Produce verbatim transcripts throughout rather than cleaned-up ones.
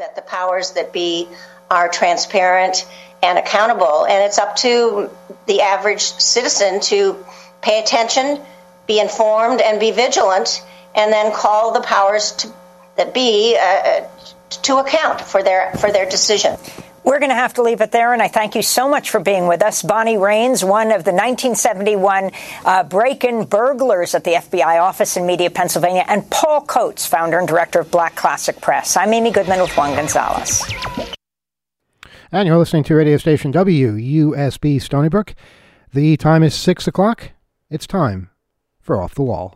that the powers that be are transparent and accountable. And it's up to the average citizen to pay attention, be informed, and be vigilant, and then call the powers to, that be uh, to account for their for their decision. We're going to have to leave it there, and I thank you so much for being with us. Bonnie Raines, one of the nineteen seventy-one uh, break-in burglars at the F B I office in Media, Pennsylvania, and Paul Coates, founder and director of Black Classic Press. I'm Amy Goodman with Juan Gonzalez. And you're listening to radio station W U S B Stony Brook. The time is six o'clock. It's time for Off the Wall.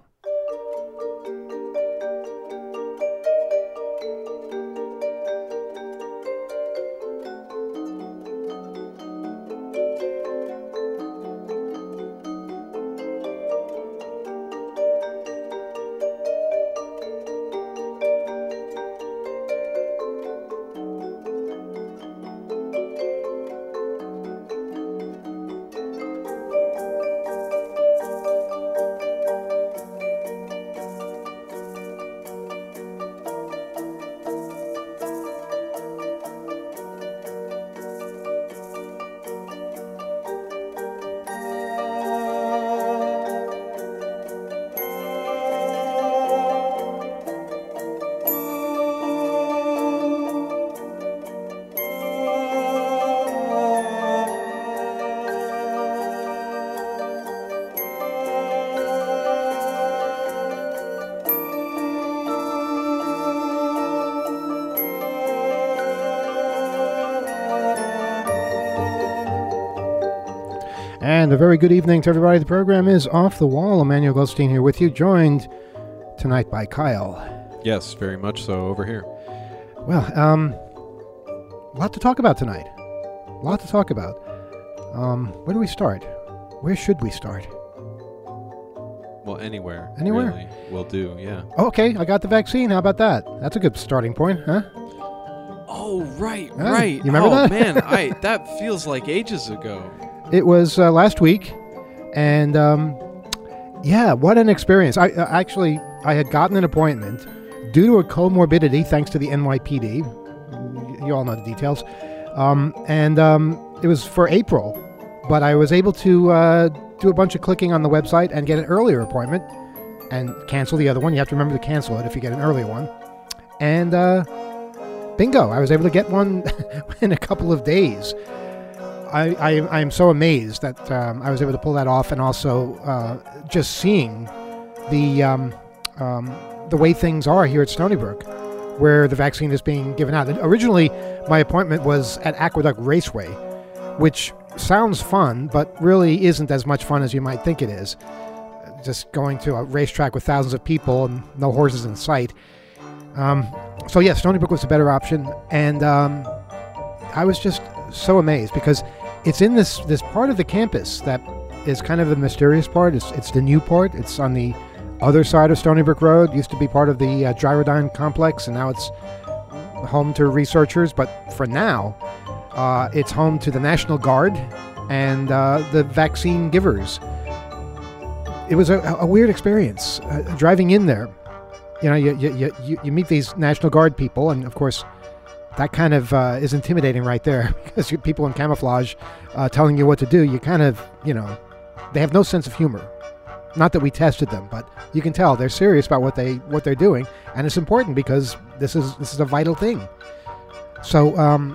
And a very good evening to everybody. The program is Off the Wall. Emmanuel Goldstein here with you, joined tonight by Kyle. Yes, very much so over here. Well, um, a lot to talk about tonight. A lot to talk about. Um, where do we start? Where should we start? Well, anywhere. Anywhere? Really will do, yeah. Okay, I got the vaccine. How about that? That's a good starting point, huh? Oh, right, Ah, right. you remember oh, that? man, I that feels like ages ago. It was uh, last week, and um, yeah, what an experience. I uh, actually, I had gotten an appointment due to a comorbidity, thanks to the N Y P D. You all know the details. Um, and um, it was for April, but I was able to uh, do a bunch of clicking on the website and get an earlier appointment and cancel the other one. You have to remember to cancel it if you get an earlier one. And uh, bingo, I was able to get one in a couple of days. I, I, I'm so amazed that um, I was able to pull that off, and also uh, just seeing the um, um, the way things are here at Stony Brook, where the vaccine is being given out. Originally, my appointment was at Aqueduct Raceway, which sounds fun, but really isn't as much fun as you might think it is. Just going to a racetrack with thousands of people and no horses in sight. Um, so yeah, Stony Brook was a better option, and um, I was just so amazed because it's in this this part of the campus that is kind of the mysterious part. It's it's the new part. It's on the other side of Stony Brook Road. It used to be part of the uh, Gyrodyne complex, and now it's home to researchers. But for now, uh, it's home to the National Guard and uh, the vaccine givers. It was a, a weird experience uh, driving in there. You know, you you, you you meet these National Guard people, and of course, that kind of uh, is intimidating right there, because you, people in camouflage uh, telling you what to do, you kind of, you know, they have no sense of humor. Not that we tested them, but you can tell they're serious about what they what they're doing, and it's important because this is this is a vital thing. So, um,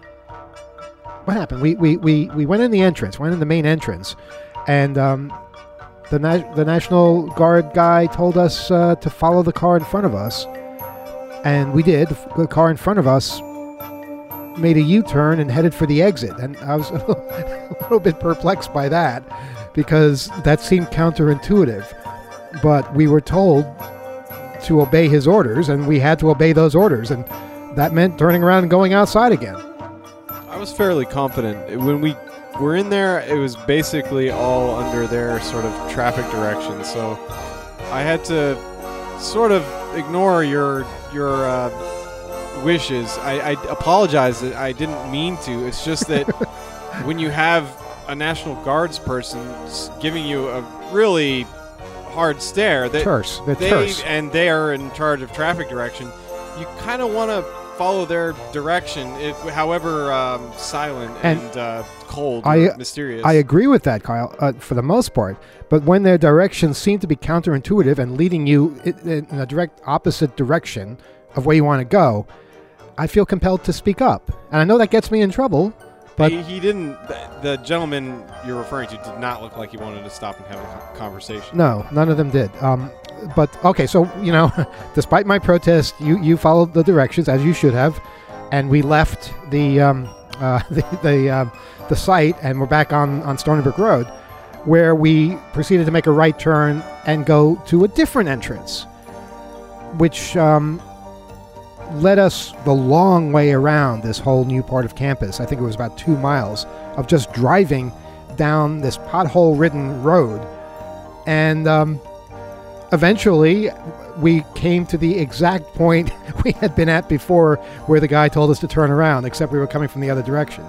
what happened? We we, we, we went in the entrance, went in the main entrance, and um, the na- the National Guard guy told us uh, to follow the car in front of us, and we did. The car in front of us made a U-turn and headed for the exit, and I was a little, a little bit perplexed by that, because that seemed counterintuitive, but we were told to obey his orders, and we had to obey those orders, and that meant turning around and going outside again. I was fairly confident. When we were in there, it was basically all under their sort of traffic direction, so I had to sort of ignore your your uh, wishes. I, I apologize that I didn't mean to. It's just that when you have a National Guards person giving you a really hard stare, that terse, they terse. and they are in charge of traffic direction, you kind of want to follow their direction, it, however um, silent and, and uh, cold I, or mysterious. I agree with that, Kyle, uh, for the most part. But when their directions seem to be counterintuitive and leading you in, in a direct opposite direction of where you want to go, I feel compelled to speak up. And I know that gets me in trouble, but... He, he didn't... The, the gentleman you're referring to did not look like he wanted to stop and have a conversation. No, none of them did. Um, but, okay, so, you know, despite my protest, you, you followed the directions, as you should have, and we left the um, uh, the the, uh, the site, and we're back on, on Stony Brook Road, where we proceeded to make a right turn and go to a different entrance, which... Um, led us the long way around this whole new part of campus. I think it was about two miles of just driving down this pothole-ridden road. And um, eventually, we came to the exact point we had been at before, where the guy told us to turn around, except we were coming from the other direction.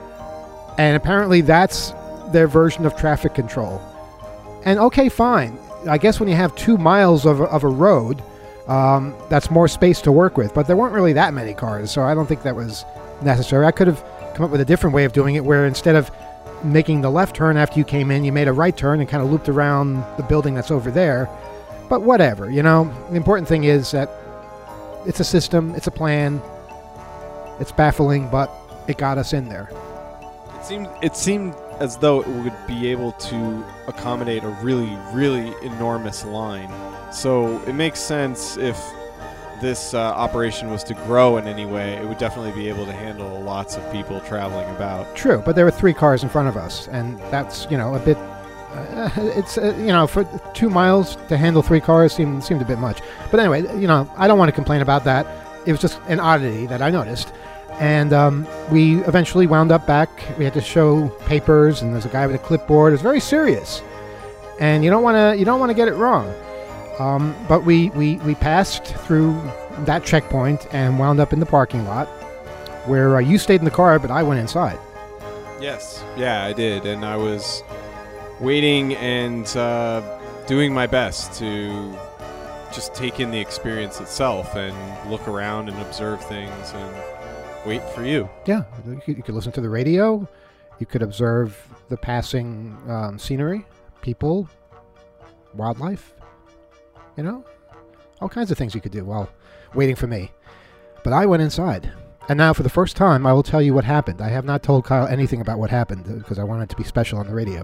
And apparently that's their version of traffic control. And okay, fine. I guess when you have two miles of, of a road, Um, that's more space to work with, but there weren't really that many cars, so I don't think that was necessary. I could have come up with a different way of doing it, where instead of making the left turn after you came in, you made a right turn and kind of looped around the building that's over there. But whatever, you know, the important thing is that it's a system, it's a plan, it's baffling, but it got us in there. It seemed, it seemed as though it would be able to accommodate a really, really enormous line. So it makes sense if this uh, operation was to grow in any way, it would definitely be able to handle lots of people traveling about. True, but there were three cars in front of us, and that's, you know, a bit, uh, it's, uh, you know, for two miles to handle three cars seemed, seemed a bit much. But anyway, you know, I don't want to complain about that. It was just an oddity that I noticed. And um, we eventually wound up back. We had to show papers, and there's a guy with a clipboard. It was very serious. And you don't want to, you don't want to get it wrong. Um, but we, we, we passed through that checkpoint and wound up in the parking lot, where uh, you stayed in the car, but I went inside. Yes, yeah, I did, and I was waiting and uh, doing my best to just take in the experience itself and look around and observe things and wait for you. Yeah, you could, you could listen to the radio, you could observe the passing um, scenery, people, wildlife. You know, all kinds of things you could do while waiting for me. But I went inside. And now, for the first time, I will tell you what happened. I have not told Kyle anything about what happened, because I wanted it to be special on the radio.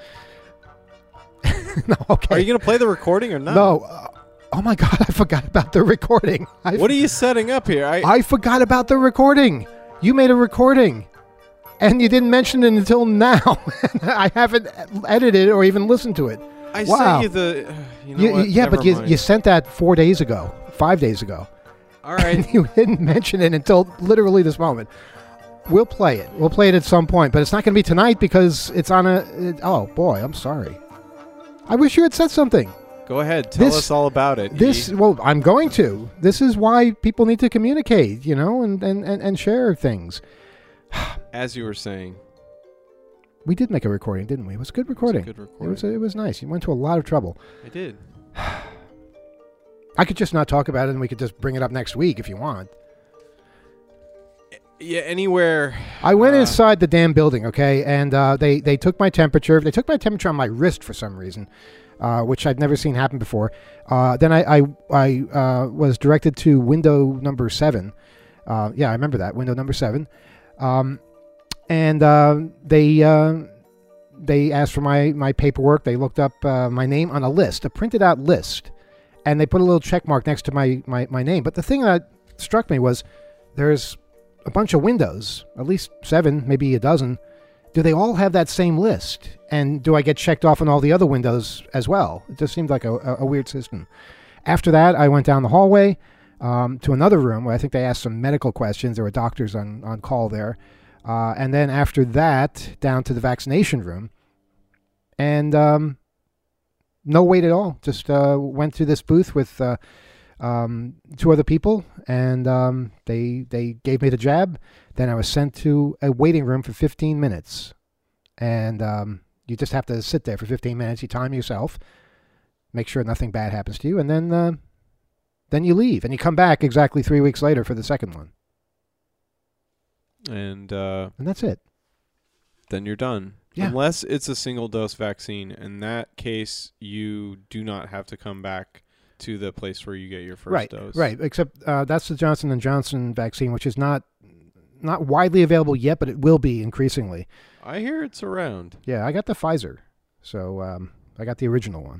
No, okay. Are you going to play the recording or not? No. Uh, oh, my God, I forgot about the recording. I, what are you setting up here? I, I forgot about the recording. You made a recording. And you didn't mention it until now. I haven't edited or even listened to it. I wow. sent you the... Uh, you know you, what? Yeah, Never but you, mind. you sent that four days ago, five days ago. All right. And you didn't mention it until literally this moment. We'll play it. We'll play it at some point, but it's not going to be tonight because it's on a... It, oh, boy, I'm sorry. I wish you had said something. Go ahead. Tell This- us all about it. This, E. well, I'm going to. This is why people need to communicate, you know, and, and, and, and share things. As you were saying. We did make a recording, didn't we? It was a good recording. It was a good recording. It was, it was nice. You went to a lot of trouble. I did. I could just not talk about it, and we could just bring it up next week if you want. Yeah, anywhere. I went uh, inside the damn building, okay, and uh, they, they took my temperature. They took my temperature on my wrist for some reason, uh, which I'd never seen happen before. Uh, then I I, I uh, was directed to window number seven. Uh, yeah, I remember that, window number seven. Um, and uh, they uh, they asked for my, my paperwork. They looked up uh, my name on a list, a printed out list, and they put a little check mark next to my, my, my name. But the thing that struck me was there's a bunch of windows, at least seven, maybe a dozen. Do they all have that same list? And do I get checked off on all the other windows as well? It just seemed like a, a, a weird system. After that, I went down the hallway um, to another room where I think they asked some medical questions. There were doctors on, on call there. Uh, and then after that, down to the vaccination room. And um, no wait at all. Just uh, went to this booth with uh, um, two other people, and um, they they gave me the jab. Then I was sent to a waiting room for fifteen minutes. And um, you just have to sit there for fifteen minutes. You time yourself, make sure nothing bad happens to you, and then uh, then you leave. And you come back exactly three weeks later for the second one. And uh, and that's it. Then you're done. Yeah. Unless it's a single dose vaccine. In that case, you do not have to come back to the place where you get your first right, dose. Right, except uh, that's the Johnson and Johnson vaccine, which is not not widely available yet, but it will be increasingly. I hear it's around. Yeah, I got the Pfizer, so um, I got the original one.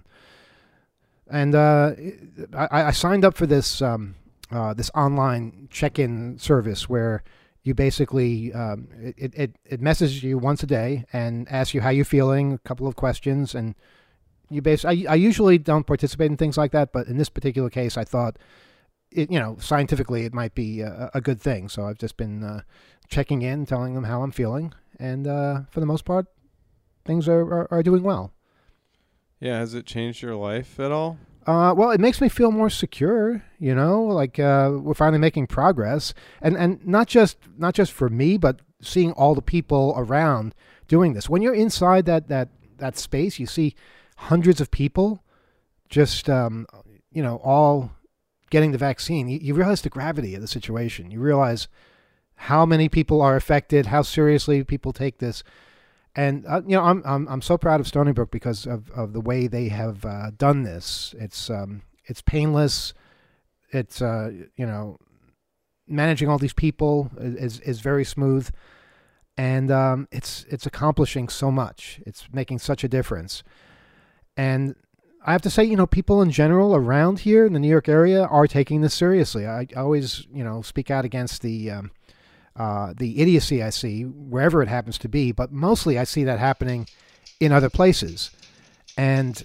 And uh, I, I signed up for this um, uh, this online check-in service where you basically um, it, it it messages you once a day and asks you how you're feeling, a couple of questions, and you basically. I, I usually don't participate in things like that, but in this particular case, I thought, it, you know, scientifically it might be a, a good thing. So I've just been uh, checking in, telling them how I'm feeling, and uh, for the most part, things are, are, are doing well. Yeah, has it changed your life at all? Uh, well, it makes me feel more secure, you know, like uh, we're finally making progress, and and not just not just for me, but seeing all the people around doing this. When you're inside that that that space, you see hundreds of people, just um, you know, all getting the vaccine. You, you realize the gravity of the situation. You realize how many people are affected, how seriously people take this. And uh, you know, I'm I'm I'm so proud of Stony Brook because of, of the way they have uh, done this. It's um it's painless. It's uh you know, managing all these people is is very smooth, and um it's it's accomplishing so much. It's making such a difference. And I have to say, you know, people in general around here in the New York area are taking this seriously. I, I always you know speak out against the. Um, Uh, the idiocy I see wherever it happens to be, but mostly I see that happening in other places. And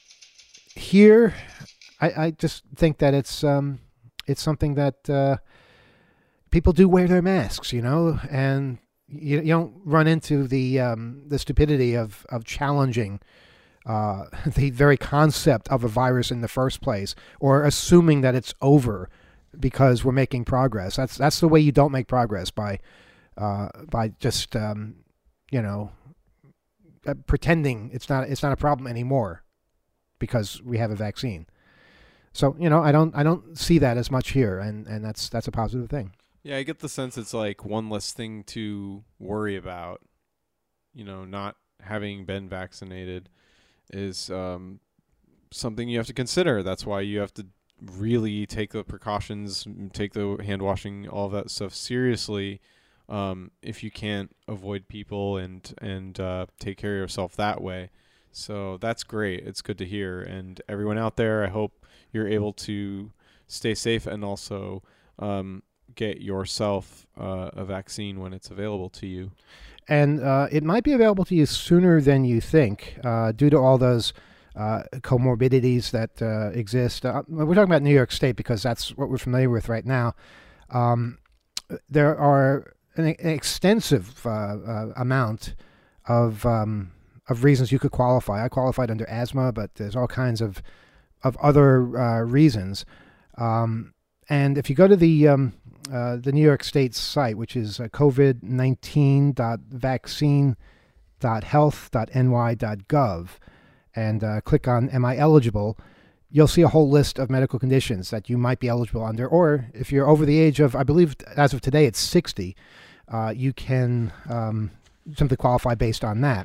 here, I, I just think that it's um, it's something that uh, people do wear their masks, you know, and you, you don't run into the um, the stupidity of of challenging uh, the very concept of a virus in the first place, or assuming that it's over because we're making progress. That's that's the way you don't make progress, by uh, by just um, you know uh, pretending it's not it's not a problem anymore because we have a vaccine. So you know I don't I don't see that as much here, and, and that's that's a positive thing. Yeah, I get the sense it's like one less thing to worry about. You know, not having been vaccinated is um, something you have to consider. That's why you have to really take the precautions, take the hand washing, all of that stuff seriously. Um, if you can't avoid people and and uh, take care of yourself that way, so that's great. It's good to hear. And everyone out there, I hope you're able to stay safe and also um, get yourself uh, a vaccine when it's available to you. And uh, it might be available to you sooner than you think, uh, due to all those Uh, comorbidities that uh, exist. Uh, we're talking about New York State because that's what we're familiar with right now. Um, there are an, an extensive uh, uh, amount of um, of reasons you could qualify. I qualified under asthma, but there's all kinds of of other uh, reasons. Um, and if you go to the um, uh, the New York State site, which is uh, covid nineteen dot vaccine dot health dot n y dot gov, and uh, click on Am I Eligible?, you'll see a whole list of medical conditions that you might be eligible under. Or if you're over the age of, I believe as of today, it's sixty, uh, you can um, simply qualify based on that.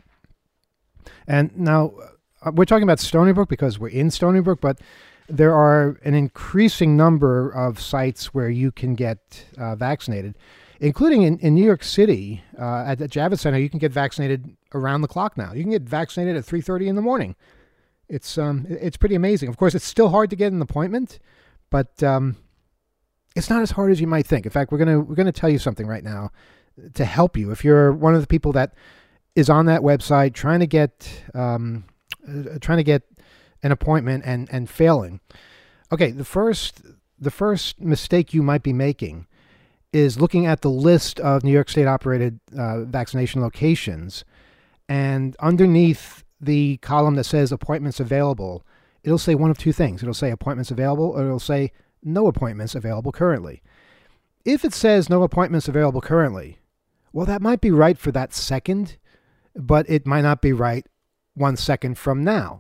And now, uh, we're talking about Stony Brook because we're in Stony Brook, but there are an increasing number of sites where you can get uh, vaccinated, including in, in New York City. Uh, at the Javits Center, you can get vaccinated around the clock now. You can get vaccinated at three thirty in the morning. It's um, it's pretty amazing. Of course, it's still hard to get an appointment, but um, it's not as hard as you might think. In fact, we're gonna we're gonna tell you something right now to help you if you're one of the people that is on that website trying to get um, uh, trying to get an appointment and and failing. Okay, the first the first mistake you might be making is looking at the list of New York State operated uh, vaccination locations, and underneath the column that says appointments available, it'll say one of two things. It'll say appointments available, or it'll say no appointments available currently. If it says no appointments available currently, well, that might be right for that second, but it might not be right one second from now.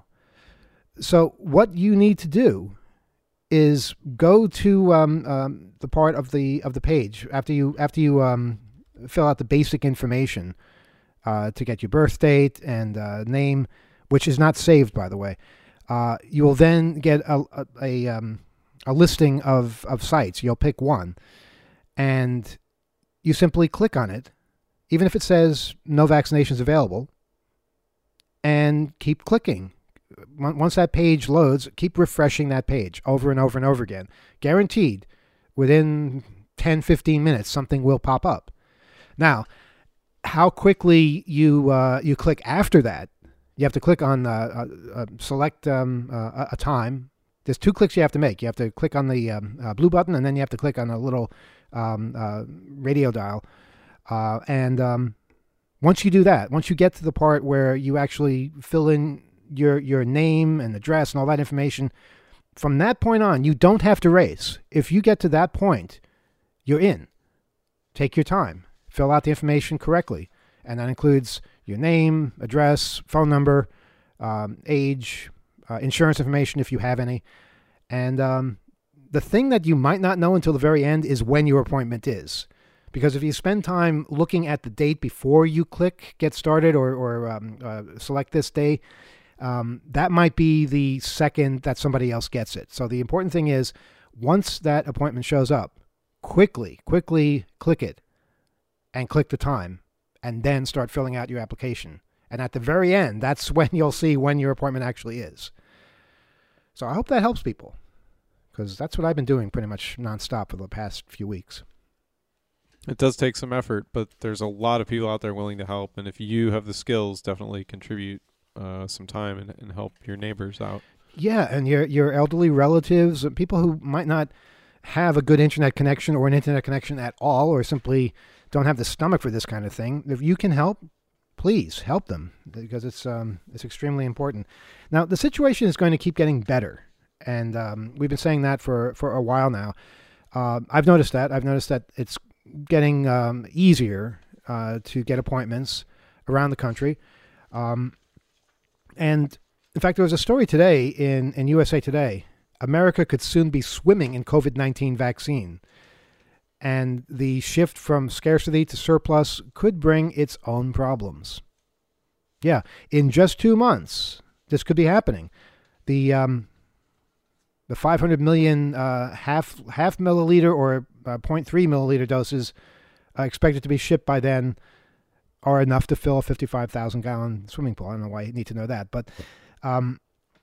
So what you need to do is go to um, um, the part of the of the page after you after you um, fill out the basic information uh, to get your birth date and uh, name, which is not saved, by the way. Uh, you will then get a a, a, um, a listing of, of sites. You'll pick one, and you simply click on it, even if it says no vaccinations available, and keep clicking. Once that page loads, keep refreshing that page over and over and over again. Guaranteed, within ten, fifteen minutes, something will pop up. Now, how quickly you uh, you click after that, you have to click on uh, uh, uh, select um, uh, a time. There's two clicks you have to make. You have to click on the um, uh, blue button, and then you have to click on a little um, uh, radio dial. Uh, and um, once you do that, once you get to the part where you actually fill in your your name and address and all that information, from that point on, you don't have to race. If you get to that point, you're in. Take your time. Fill out the information correctly. And that includes your name, address, phone number, um, age, uh, insurance information if you have any. And um, the thing that you might not know until the very end is when your appointment is. Because if you spend time looking at the date before you click get started or, or um, uh, select this day, um, that might be the second that somebody else gets it. So the important thing is, once that appointment shows up, quickly, quickly click it and click the time, and then start filling out your application. And at the very end, that's when you'll see when your appointment actually is. So I hope that helps people, because that's what I've been doing pretty much nonstop for the past few weeks. It does take some effort, but there's a lot of people out there willing to help. And if you have the skills, definitely contribute uh, some time and, and help your neighbors out. Yeah, and your your elderly relatives, people who might not have a good internet connection or an internet connection at all, or simply don't have the stomach for this kind of thing. If you can help, please help them, because it's um, it's extremely important. Now, the situation is going to keep getting better, and um, we've been saying that for, for a while now. Uh, I've noticed that. I've noticed that it's getting um, easier uh, to get appointments around the country. Um, and, in fact, there was a story today in, in U S A Today. America could soon be swimming in COVID nineteen vaccine. And the shift from scarcity to surplus could bring its own problems. Yeah, in just two months, this could be happening. The um, the five hundred million uh, half half milliliter or uh, zero point three milliliter doses uh, expected to be shipped by then are enough to fill a fifty-five thousand gallon swimming pool. I don't know why you need to know that, but um,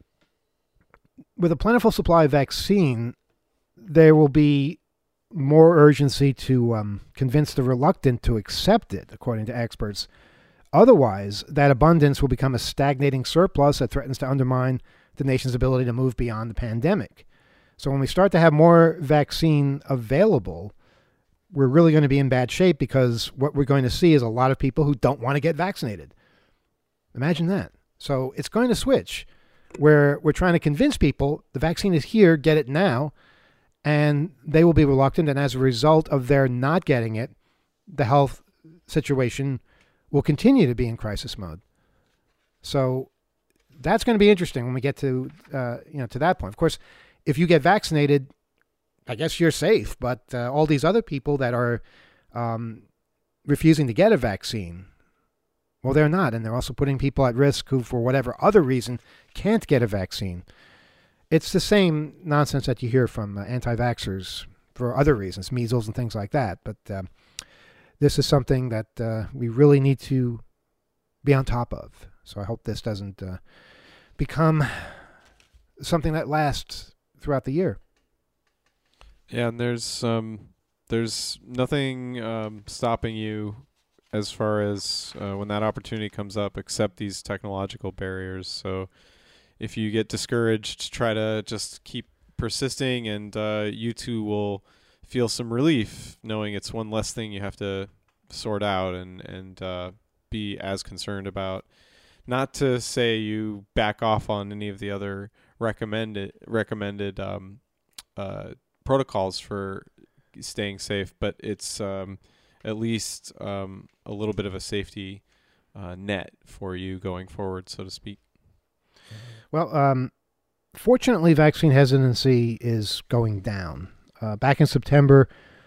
with a plentiful supply of vaccine, there will be more urgency to um, convince the reluctant to accept it, according to experts. Otherwise, that abundance will become a stagnating surplus that threatens to undermine the nation's ability to move beyond the pandemic. So when we start to have more vaccine available, we're really going to be in bad shape, because what we're going to see is a lot of people who don't want to get vaccinated. Imagine that. So it's going to switch, where we're trying to convince people the vaccine is here, get it now, and they will be reluctant, and as a result of their not getting it, the health situation will continue to be in crisis mode. So that's going to be interesting when we get to uh, you know to that point. Of course, if you get vaccinated, I guess you're safe, but uh, all these other people that are um, refusing to get a vaccine, well, they're not, and they're also putting people at risk who, for whatever other reason, can't get a vaccine. It's the same nonsense that you hear from uh, anti-vaxxers for other reasons, measles and things like that. But uh, this is something that uh, we really need to be on top of. So I hope this doesn't uh, become something that lasts throughout the year. Yeah, and there's um, there's nothing um, stopping you as far as uh, when that opportunity comes up, except these technological barriers. So if you get discouraged, try to just keep persisting, and uh, you too will feel some relief knowing it's one less thing you have to sort out and, and uh, be as concerned about. Not to say you back off on any of the other recommended recommended um, uh, protocols for staying safe, but it's um, at least um, a little bit of a safety uh, net for you going forward, so to speak. Well, um, fortunately, vaccine hesitancy is going down. Uh, back in September,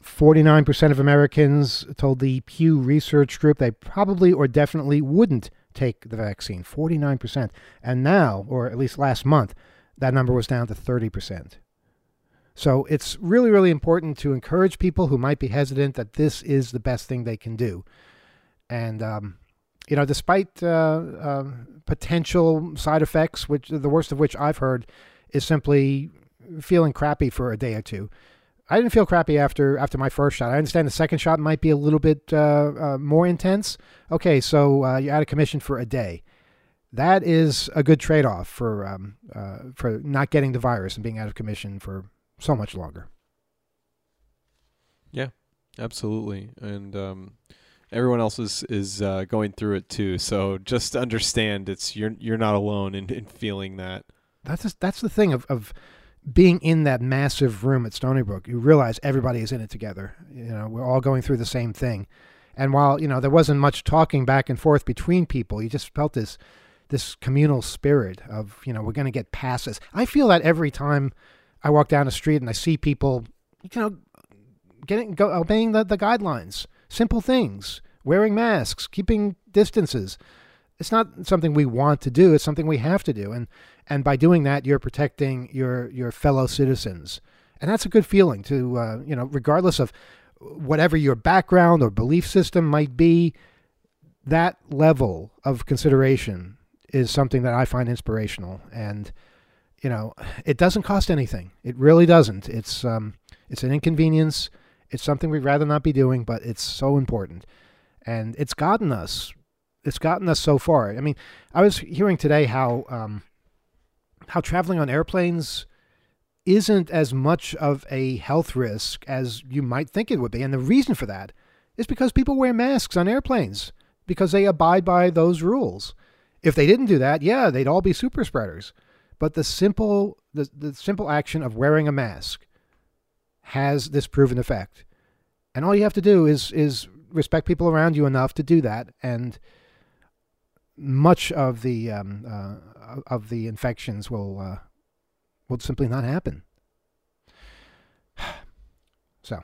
forty-nine percent of Americans told the Pew Research Group they probably or definitely wouldn't take the vaccine. forty-nine percent. And now, or at least last month, that number was down to thirty percent. So it's really, really important to encourage people who might be hesitant that this is the best thing they can do. And, um, you know, despite uh, uh, potential side effects, which the worst of which I've heard is simply feeling crappy for a day or two. I didn't feel crappy after after my first shot. I understand the second shot might be a little bit uh, uh, more intense. Okay, so uh, you're out of commission for a day. That is a good trade-off for um, uh, for not getting the virus and being out of commission for so much longer. Yeah, absolutely. And um, everyone else is, is uh, going through it too. So just understand it's you're you're not alone in, in feeling that. That's just, that's the thing of, of being in that massive room at Stony Brook. You realize everybody is in it together. You know, we're all going through the same thing. And while, you know, there wasn't much talking back and forth between people, you just felt this this communal spirit of, you know, we're going to get past this. I feel that every time I walk down the street and I see people, you know, getting go, obeying the, the guidelines, simple things, wearing masks, keeping distances. It's not something we want to do. It's something we have to do. And and by doing that, you're protecting your your fellow citizens. And that's a good feeling to, uh, you know, regardless of whatever your background or belief system might be, that level of consideration is something that I find inspirational. And, you know, it doesn't cost anything. It really doesn't. It's um, it's an inconvenience. It's something we'd rather not be doing, but it's so important. And it's gotten us. It's gotten us so far. I mean, I was hearing today how um, how traveling on airplanes isn't as much of a health risk as you might think it would be. And the reason for that is because people wear masks on airplanes because they abide by those rules. If they didn't do that, yeah, they'd all be super spreaders. But the simple the, the simple action of wearing a mask has this proven effect. And all you have to do is is respect people around you enough to do that, and much of the um, uh, of the infections will uh, will simply not happen. So,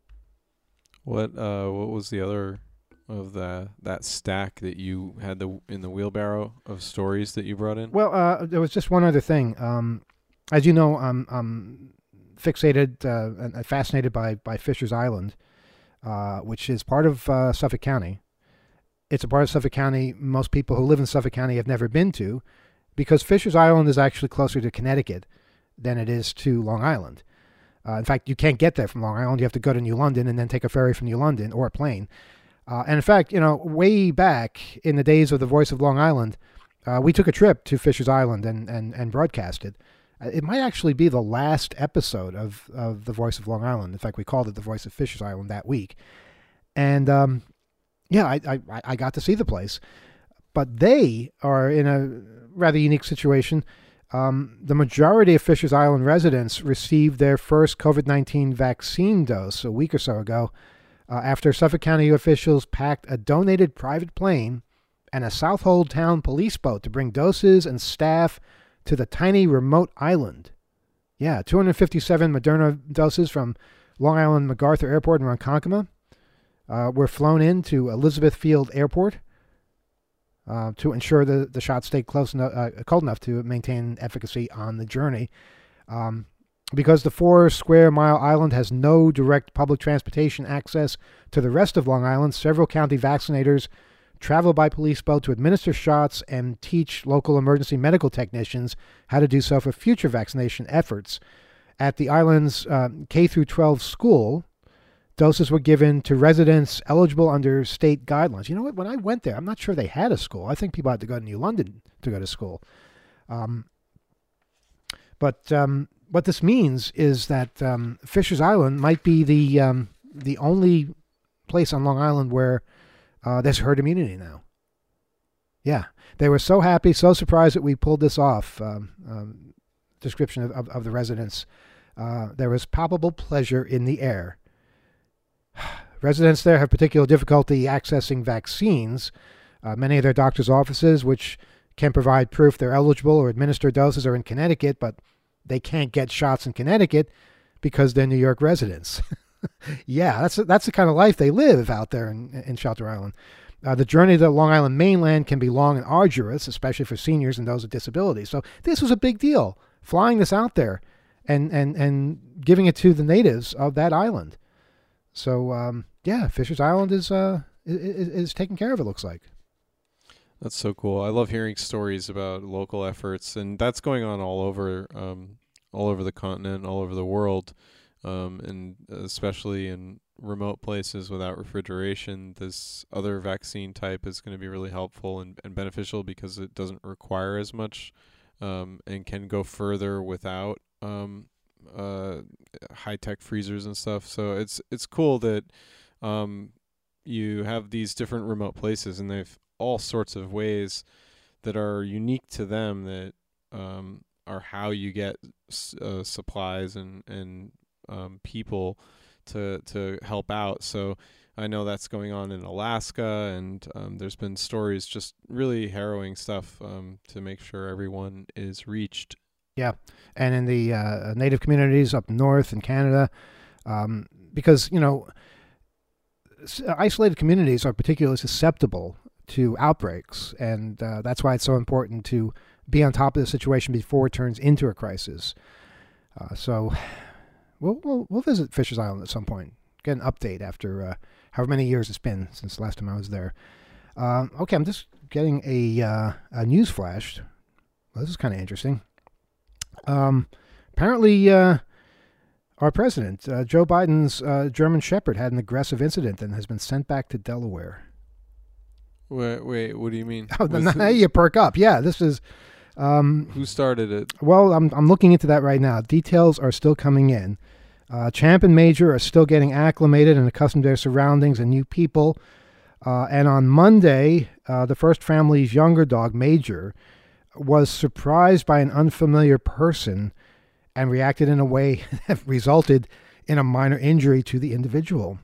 what uh, what was the other of the that stack that you had the in the wheelbarrow of stories that you brought in? Well, uh, there was just one other thing. Um, as you know, I'm, I'm fixated uh, and fascinated by by Fisher's Island, uh, which is part of uh, Suffolk County. It's a part of Suffolk County most people who live in Suffolk County have never been to, because Fisher's Island is actually closer to Connecticut than it is to Long Island. Uh, in fact, you can't get there from Long Island. You have to go to New London and then take a ferry from New London or a plane. Uh, and in fact, you know, way back in the days of the Voice of Long Island, uh, we took a trip to Fisher's Island and, and, and broadcasted. Uh, it might actually be the last episode of, of the Voice of Long Island. In fact, we called it the Voice of Fisher's Island that week. And um, yeah, I, I, I got to see the place. But they are in a rather unique situation. Um, the majority of Fisher's Island residents received their first COVID nineteen vaccine dose a week or so ago, uh, after Suffolk County officials packed a donated private plane and a Southold Town police boat to bring doses and staff to the tiny remote island. Yeah, two hundred fifty-seven Moderna doses from Long Island MacArthur Airport in Ronkonkoma uh, were flown into Elizabeth Field Airport uh, to ensure the, the shots stayed close enough, uh, cold enough to maintain efficacy on the journey. Um, because the four square mile island has no direct public transportation access to the rest of Long Island, several county vaccinators travel by police boat to administer shots and teach local emergency medical technicians how to do so for future vaccination efforts. At the island's uh, K through twelve school, doses were given to residents eligible under state guidelines. You know what? When I went there, I'm not sure they had a school. I think people had to go to New London to go to school. Um, but um, what this means is that um, Fisher's Island might be the um, the only place on Long Island where uh, there's herd immunity now. Yeah, they were so happy, so surprised that we pulled this off. Um, um, description of, of, of the residents. Uh, there was palpable pleasure in the air. Residents there have particular difficulty accessing vaccines. Uh, many of their doctors' offices, which can provide proof they're eligible or administer doses, are in Connecticut, but they can't get shots in Connecticut because they're New York residents. Yeah, that's that's the kind of life they live out there in, in Shelter Island. Uh, the journey to the Long Island mainland can be long and arduous, especially for seniors and those with disabilities. So this was a big deal, flying this out there and, and, and giving it to the natives of that island. So, um, yeah, Fisher's Island is, uh, is, is taken care of, it looks like. That's so cool. I love hearing stories about local efforts, and that's going on all over, um, all over the continent, all over the world, um, and especially in remote places without refrigeration. This other vaccine type is going to be really helpful and, and beneficial because it doesn't require as much, um, and can go further without um, uh, high-tech freezers and stuff. So it's it's cool that um, you have these different remote places, and they've all sorts of ways that are unique to them that um, are how you get uh, supplies and and um, people to to help out. So I know that's going on in Alaska, and um, there's been stories, just really harrowing stuff, um, to make sure everyone is reached. Yeah, and in the uh, native communities up north in Canada, um, because, you know, isolated communities are particularly susceptible to outbreaks, and uh, that's why it's so important to be on top of the situation before it turns into a crisis. Uh, so we'll, we'll we'll visit Fisher's Island at some point, get an update after uh, however many years it's been since the last time I was there. Uh, okay, I'm just getting a, uh, a news flash. Well, this is kind of interesting. Um, apparently, uh, our president, uh, Joe Biden's uh, German Shepherd, had an aggressive incident and has been sent back to Delaware. Wait, wait, what do you mean? Oh, now you perk up. Yeah, this is... Um, Who started it? Well, I'm I'm looking into that right now. Details are still coming in. Uh, Champ and Major are still getting acclimated and accustomed to their surroundings and new people. Uh, and on Monday, uh, the first family's younger dog, Major, was surprised by an unfamiliar person and reacted in a way that resulted in a minor injury to the individual.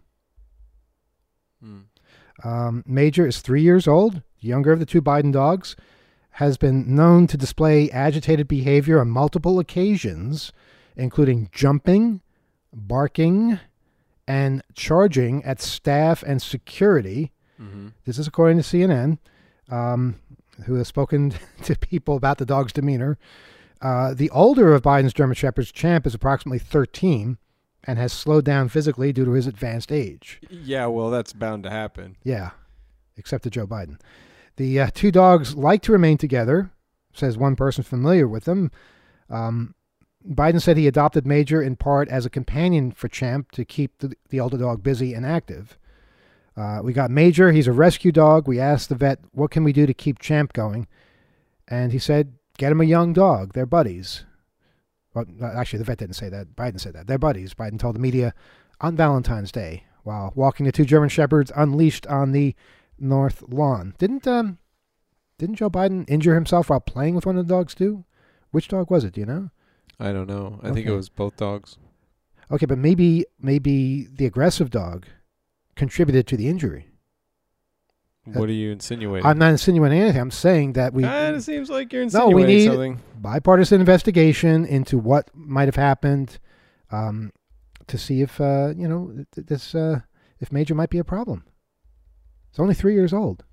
Hmm. Um, Major is three years old, the younger of the two Biden dogs, has been known to display agitated behavior on multiple occasions, including jumping, barking, and charging at staff and security. Mm-hmm. This is according to C N N, um, who has spoken to people about the dog's demeanor. Uh, the older of Biden's German Shepherds, Champ, is approximately thirteen and has slowed down physically due to his advanced age. Yeah, well, that's bound to happen. Yeah, except to Joe Biden. The uh, two dogs like to remain together, says one person familiar with them. Um, Biden said he adopted Major in part as a companion for Champ to keep the, the older dog busy and active. Uh, we got Major. He's a rescue dog. We asked the vet, what can we do to keep Champ going? And he said, get him a young dog. They're buddies. Well, actually, the vet didn't say that. Biden said that. They're buddies. Biden told the media on Valentine's Day while walking the two German Shepherds unleashed on the north lawn. Didn't um, didn't Joe Biden injure himself while playing with one of the dogs too? Which dog was it? Do you know? I don't know. I okay. think it was both dogs. Okay, but maybe maybe the aggressive dog contributed to the injury. What are you insinuating? I'm not insinuating anything. I'm saying that we... Kind of seems like you're insinuating no, we need something. Bipartisan investigation into what might have happened, um, to see if, uh, you know, this uh, if Major might be a problem. It's only three years old.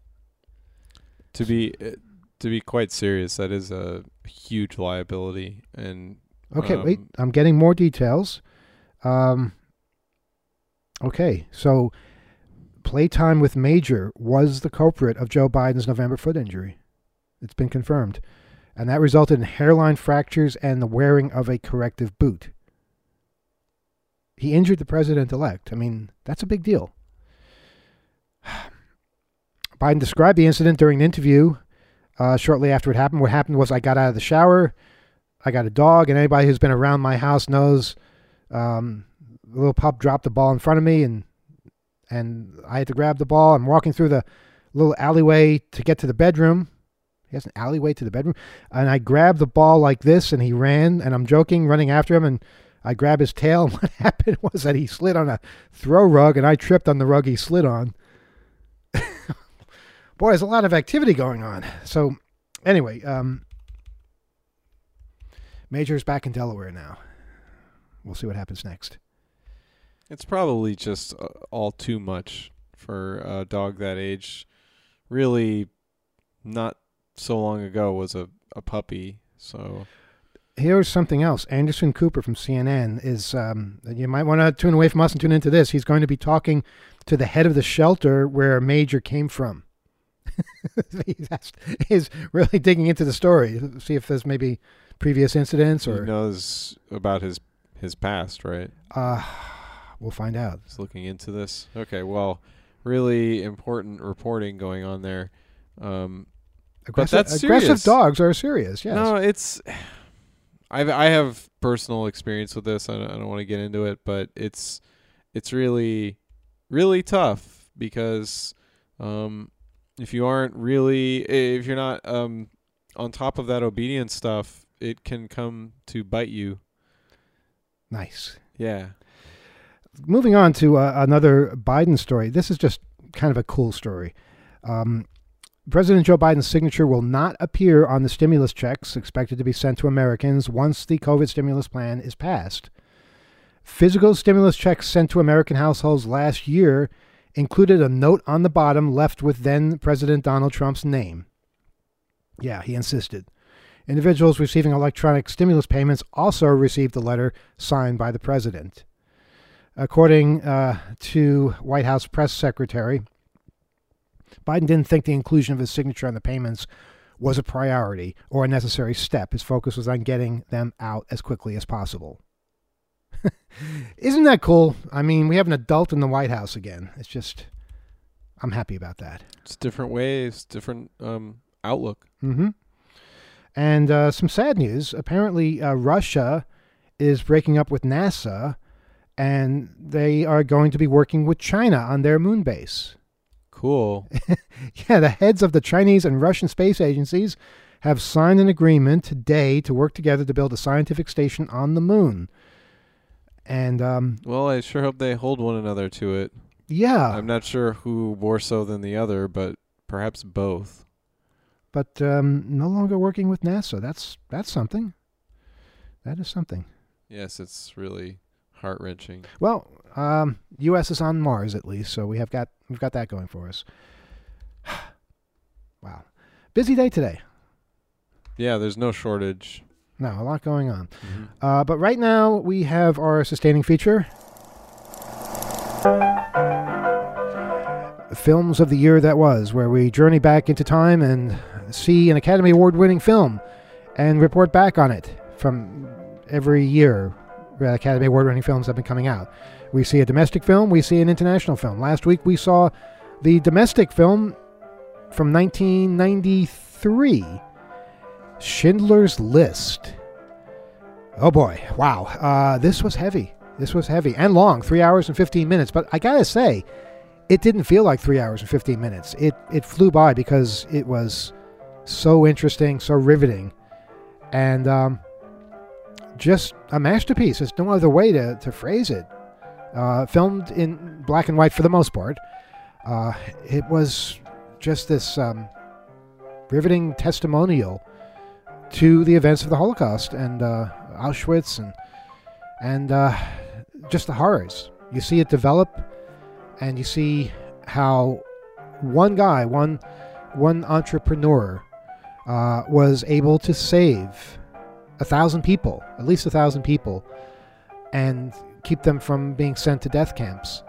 To be uh, to be quite serious, that is a huge liability. And okay, um, wait. I'm getting more details. Um, okay, so... Playtime with Major was the culprit of Joe Biden's November foot injury. It's been confirmed. And that resulted in hairline fractures and the wearing of a corrective boot. He injured the president-elect. I mean, that's a big deal. Biden described the incident during an interview uh, shortly after it happened. What happened was I got out of the shower, I got a dog, and anybody who's been around my house knows um, the little pup dropped the ball in front of me, and And I had to grab the ball. I'm walking through the little alleyway to get to the bedroom. He has an alleyway to the bedroom. And I grabbed the ball like this, and he ran. And I'm joking, running after him. And I grabbed his tail. And what happened was that he slid on a throw rug, and I tripped on the rug he slid on. Boy, there's a lot of activity going on. So anyway, um, Major's back in Delaware now. We'll see what happens next. It's probably just uh, all too much for a dog that age. Really, not so long ago was a, a puppy, so... Here's something else. Anderson Cooper from C N N is, um, you might want to tune away from us and tune into this. He's going to be talking to the head of the shelter where Major came from. He's, he's really digging into the story, see if there's maybe previous incidents or... He knows about his, his past, right? Uh, we'll find out. He's looking into this. Okay, well, really important reporting going on there. Um, aggressive, but that's aggressive serious. dogs are serious, yes. No, it's... I've, I have personal experience with this. I don't, I don't want to get into it, but it's it's really, really tough because um, if you aren't really, if you're not um, on top of that obedience stuff, it can come to bite you. Nice. Yeah. Moving on to uh, another Biden story. This is just kind of a cool story. Um, President Joe Biden's signature will not appear on the stimulus checks expected to be sent to Americans once the COVID stimulus plan is passed. Physical stimulus checks sent to American households last year included a note on the bottom left with then President Donald Trump's name. Yeah, he insisted. Individuals receiving electronic stimulus payments also received a letter signed by the president. According uh, to White House press secretary, Biden didn't think the inclusion of his signature on the payments was a priority or a necessary step. His focus was on getting them out as quickly as possible. Isn't that cool? I mean, we have an adult in the White House again. It's just, I'm happy about that. It's different ways, different um, outlook. Mm-hmm. And uh, some sad news. Apparently, uh, Russia is breaking up with NASA, and they are going to be working with China on their moon base. Cool. Yeah, the heads of the Chinese and Russian space agencies have signed an agreement today to work together to build a scientific station on the moon. And um, well, I sure hope they hold one another to it. Yeah. I'm not sure who more so than the other, but perhaps both. But um, no longer working with NASA. That's that's something. That is something. Yes, it's really heart-wrenching. Well, um, U S is on Mars at least, so we have got we've got that going for us. Wow, busy day today. Yeah, there's no shortage. No, a lot going on. Mm-hmm. Uh, but right now we have our sustaining feature. Films of the year that was, where we journey back into time and see an Academy Award-winning film and report back on it from every year. Academy Award-winning films have been coming out. We see a domestic film, we see an international film. Last week we saw the domestic film from nineteen ninety-three, Schindler's List. Oh boy, wow. Uh, this was heavy. This was heavy and long, three hours and fifteen minutes. But I gotta say, it didn't feel like three hours and fifteen minutes. It, it flew by because it was so interesting, so riveting. And, um, just a masterpiece. There's no other way to, to phrase it. Uh, filmed in black and white for the most part. Uh, it was just this um, riveting testimonial to the events of the Holocaust and uh, Auschwitz and and uh, just the horrors. You see it develop, and you see how one guy, one one entrepreneur, uh, was able to save a thousand people, at least a thousand people, and keep them from being sent to death camps.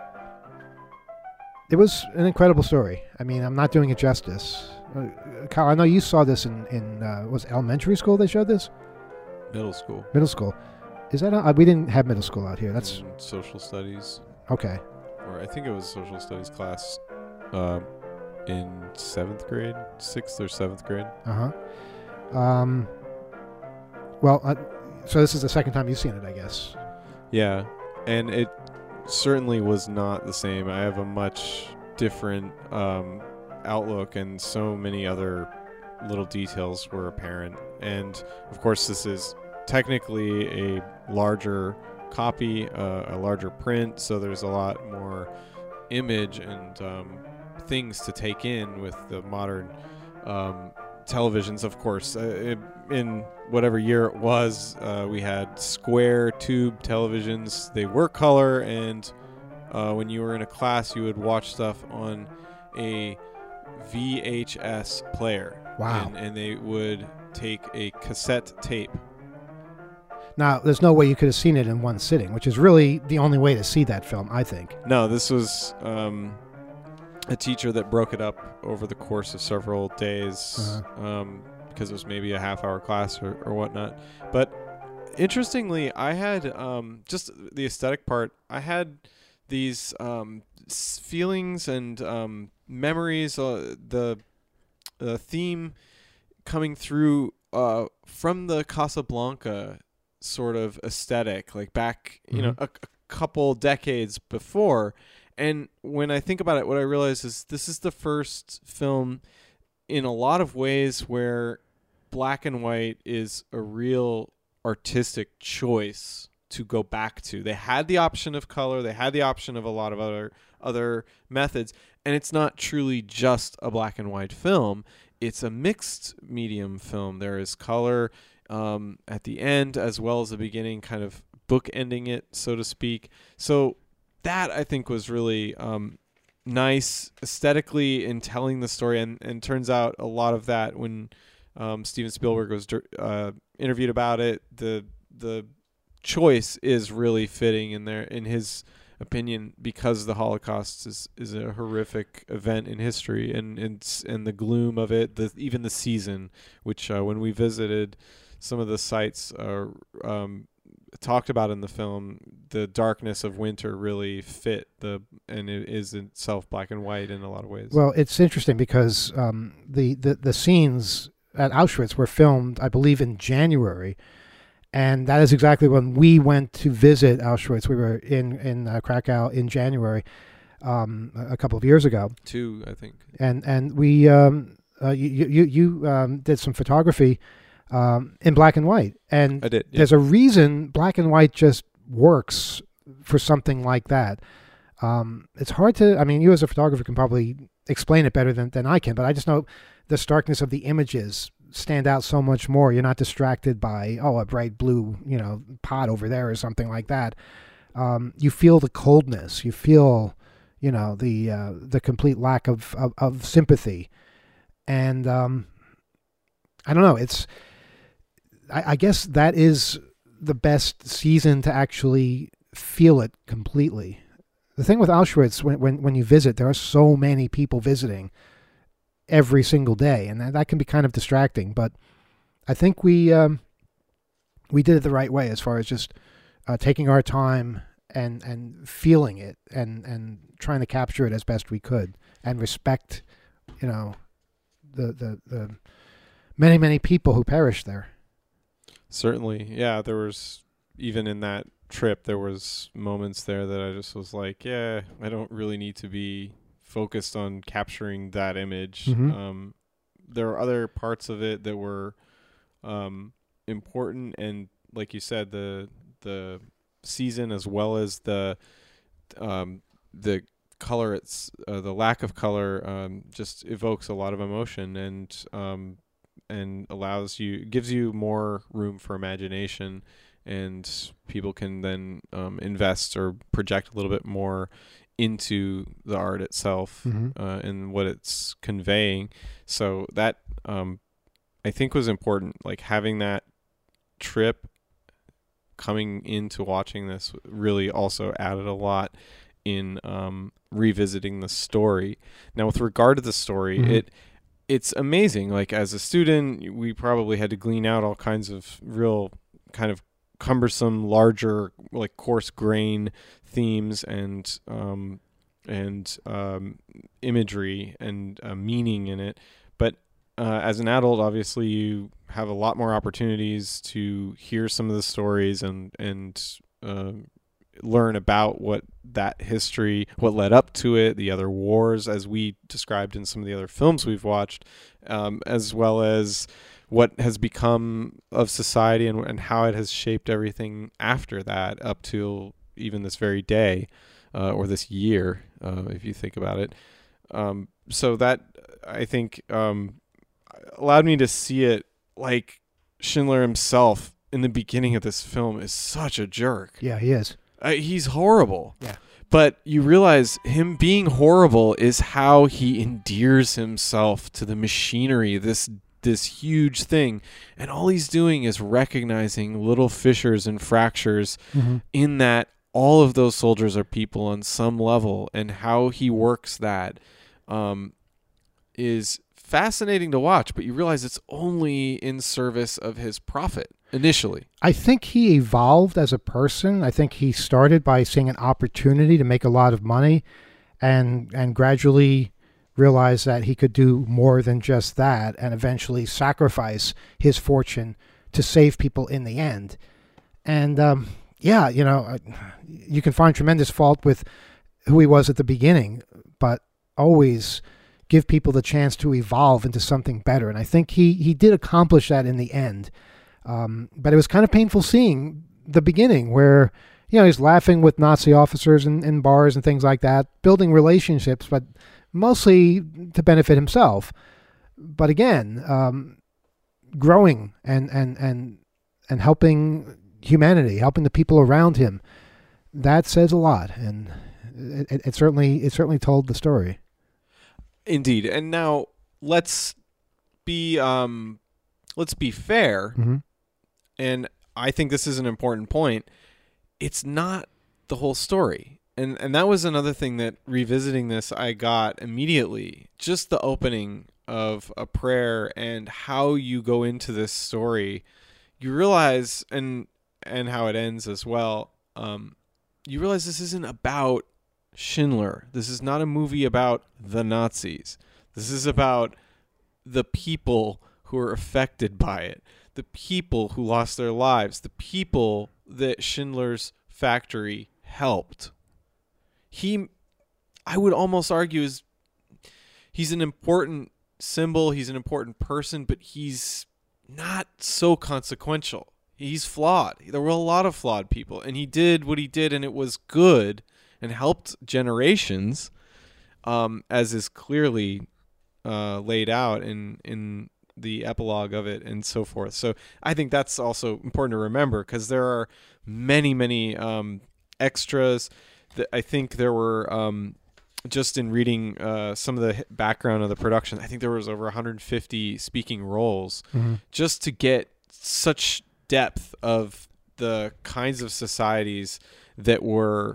It was an incredible story. I mean, I'm not doing it justice. Uh, Kyle, I know you saw this in, in uh, was it elementary school they showed this? Middle school. Middle school. Is that, uh, we didn't have middle school out here. That's in social studies. Okay. Or I think it was social studies class um, in seventh grade, sixth or seventh grade. Uh-huh. Um, well, uh, so this is the second time you've seen it, I guess. Yeah, and it certainly was not the same. I have a much different um, outlook, and so many other little details were apparent. And, of course, this is technically a larger copy, uh, a larger print, so there's a lot more image and um, things to take in with the modern um, televisions. Of course, uh, it, in whatever year it was, uh, we had square tube televisions. They were color, and uh, when you were in a class, you would watch stuff on a V H S player. Wow. And, and they would take a cassette tape. Now, there's no way you could have seen it in one sitting, which is really the only way to see that film, I think. No, this was um, a teacher that broke it up over the course of several days uh-huh. um, because it was maybe a half-hour class or, or whatnot. But interestingly, I had um, just the aesthetic part. I had these um, feelings and um, memories. Uh, the the theme coming through uh, from the Casablanca sort of aesthetic, like back, you mm-hmm. know, a, a couple decades before. And when I think about it, what I realize is this is the first film in a lot of ways where black and white is a real artistic choice to go back to. They had the option of color. They had the option of a lot of other other methods. And it's not truly just a black and white film. It's a mixed medium film. There is color um, at the end as well as the beginning, kind of bookending it, so to speak. So that, I think, was really um, nice aesthetically in telling the story. And, and turns out a lot of that, when um, Steven Spielberg was uh, interviewed about it, the the choice is really fitting in there, in his opinion, because the Holocaust is, is a horrific event in history, and and, and the gloom of it, the even the season, which uh, when we visited some of the sites uh, um, talked about in the film, the darkness of winter really fit the, and it is itself black and white in a lot of ways. Well, it's interesting because um, the, the, the scenes at Auschwitz were filmed, I believe, in January. And that is exactly when we went to visit Auschwitz. We were in, in uh, Krakow in January um, a couple of years ago. Two, I think. And and we, um, uh, you, you, you um, did some photography um, in black and white. And I did, yeah. There's a reason black and white just works for something like that. Um, it's hard to, I mean, you as a photographer can probably explain it better than, than I can, but I just know the starkness of the images stand out so much more. You're not distracted by, oh, a bright blue, you know, pot over there or something like that. Um, you feel the coldness. You feel, you know, the uh, the complete lack of, of, of sympathy. And um, I don't know, it's, I, I guess that is the best season to actually feel it completely. The thing with Auschwitz, when, when, when you visit, there are so many people visiting every single day, and that, that can be kind of distracting. But I think we um, we did it the right way, as far as just uh, taking our time and and feeling it, and, and trying to capture it as best we could, and respect, you know, the the, the many many people who perished there. Certainly, yeah. There was, even in that trip, there was moments there that I just was like, yeah, I don't really need to be focused on capturing that image. Mm-hmm. Um, there are other parts of it that were um, important, and like you said, the the season as well as the um, the color, it's uh, the lack of color um, just evokes a lot of emotion, and um, and allows you, gives you more room for imagination, and people can then um, invest or project a little bit more into the art itself, mm-hmm. uh, and what it's conveying. So that um, I think was important. Like, having that trip coming into watching this really also added a lot in um, revisiting the story. Now, with regard to the story, mm-hmm. it it's amazing. Like, as a student, we probably had to glean out all kinds of real kind of cumbersome, larger, like coarse grain themes and um, and um, imagery and uh, meaning in it. But uh, as an adult, obviously, you have a lot more opportunities to hear some of the stories and and uh, learn about what that history, what led up to it, the other wars, as we described in some of the other films we've watched, um, as well as what has become of society and, and how it has shaped everything after that up to even this very day, uh, or this year, uh, if you think about it. Um, so that, I think, um, allowed me to see it like Schindler himself in the beginning of this film is such a jerk. Yeah, he is. Uh, he's horrible. Yeah. But you realize him being horrible is how he endears himself to the machinery, this this huge thing. And all he's doing is recognizing little fissures and fractures mm-hmm. in that all of those soldiers are people on some level, and how he works that um, is fascinating to watch. But you realize it's only in service of his profit initially. I think he evolved as a person. I think he started by seeing an opportunity to make a lot of money, and and gradually realized that he could do more than just that, and eventually sacrifice his fortune to save people in the end. And um, yeah, you know, you can find tremendous fault with who he was at the beginning, but always give people the chance to evolve into something better. And I think he, he did accomplish that in the end. Um, but it was kind of painful seeing the beginning where, you know, he's laughing with Nazi officers in, in bars and things like that, building relationships, but mostly to benefit himself. But again, um, growing and, and, and, and helping humanity, helping the people around him, that says a lot. And it, it certainly, it certainly told the story. Indeed. And now let's be, um, let's be fair. Mm-hmm. And I think this is an important point. It's not the whole story. And and that was another thing that, revisiting this, I got immediately. Just the opening of a prayer and how you go into this story. You realize, and and how it ends as well, um, you realize this isn't about Schindler. This is not a movie about the Nazis. This is about the people who are affected by it, the people who lost their lives, the people that Schindler's factory helped. He, I would almost argue, is he's an important symbol, he's an important person, but he's not so consequential. He's flawed. There were a lot of flawed people, and he did what he did, and it was good and helped generations, um, as is clearly uh, laid out in in the epilogue of it and so forth. So I think that's also important to remember, because there are many, many um, extras. That I think there were, um, just in reading uh, some of the background of the production, I think there was over one hundred fifty speaking roles, mm-hmm. just to get such depth of the kinds of societies that were